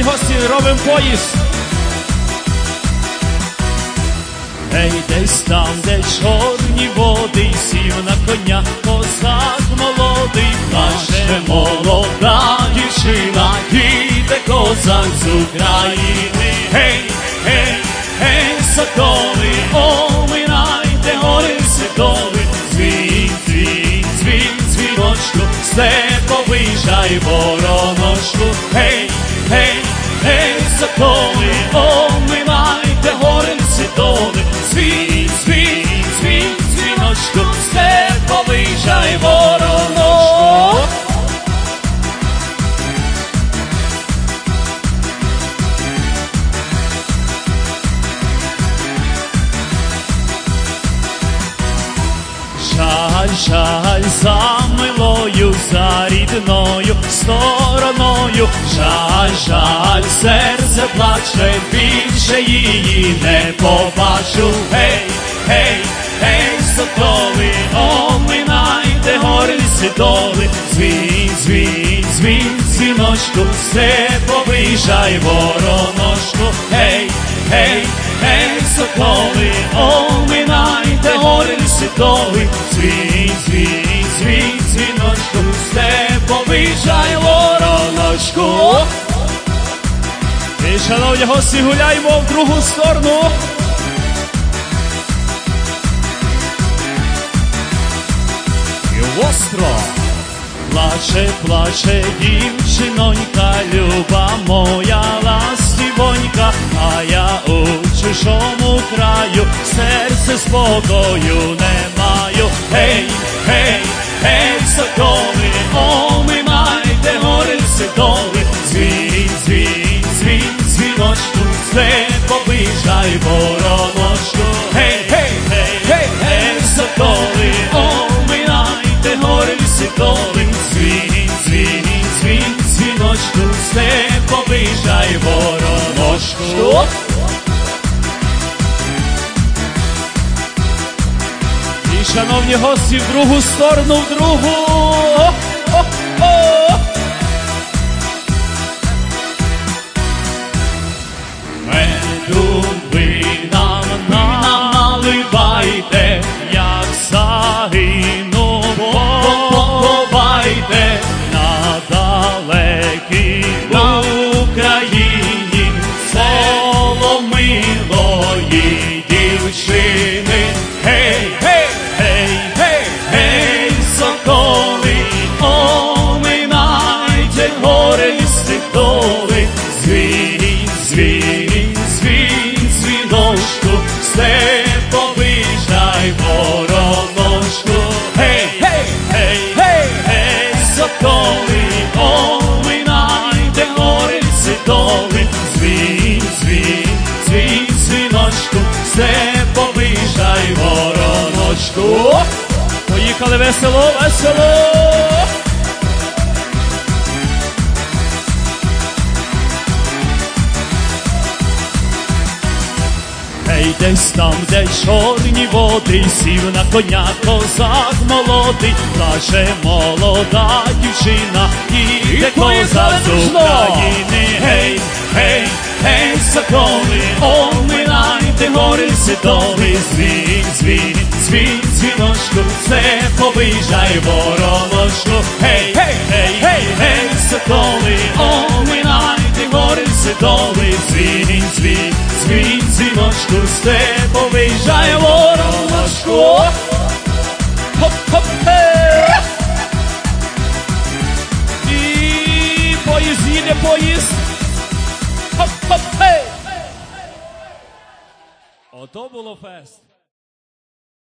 шановні гості, робимо поїзд. Ей, десь там, де чорні води, сів на коня козак молодий, плаче молода дівчина, їде козак з України. Гей, гей, гей, соколи, оминайте гори соколи, дзвін, дзвін, дзвін, дзвіночку, степовий жай вороночку. Гей, гей, гей, соколи, оминайте гори соколи, дзвін, дзвін, дзвін, дзвіночку, степовий жай вороночку. Жаль, жаль за милою, за рідною стороною, жаль, жаль, серце плаче, більше її не побачу. Гей, гей, гей, соколи, оминайте гори сідоли, дзвін, дзвін, дзвін, дзвіночку, степовий жай вороночку. Гей, гей, гей, соколи, оминайте гори сідоли, дзвін, дзвін, дзвін, дзвіночку, степовий жай вороночку. І, шановні гості, гуляємо в другу сторону. І остро. Плаче, плаче дівчинонька, люба моя ластівонька, а я у чужому краю, серце спокою не маю. Гей, гей, гей, соколи, оминайте гори соколи, дзвін, дзвін, дзвін, дзвіночку, степовий жай вороночку. Гей, гей, гей, гей, гей, соколи, оминайте гори соколи, дзвін, дзвін, дзвін, дзвіночку, степовий жай вороночку. І, шановні гості, в другу сторону, в другу. О-о-о! Меду ви нам наливайте, як загину поховайте на далекій Україні соломилої дівчини. Гей, гей, гей, гей, гей, соколи, оминайте гори соколи, дзвін, дзвін, дзвін, дзвіночку, степовий жай вороночку. Гей, гей, гей, гей, гей, соколи, оминайте гори соколи, дзвін, дзвін, дзвін, дзвіночку, степовий жай вороночку. Поїхали весело, весело. Ей, десь там, де чорні води, сів на коня козак молодий, плаче молода дівчина, їде козак з України. Гей, гей, гей, соколи, оминайте гори соколи, дзвін, дзвін, дзвін, дзвіночку, степовий жай вороночку. Гей, гей, гей, гей, гей, соколи, оминайте гори соколи, дзвін, дзвін, дзвін, дзвіночку, степовий жай вороночку. Хоп-хоп, хей! І поїзд їде, поїзд. Хоп-хоп, хей! Ото було фест.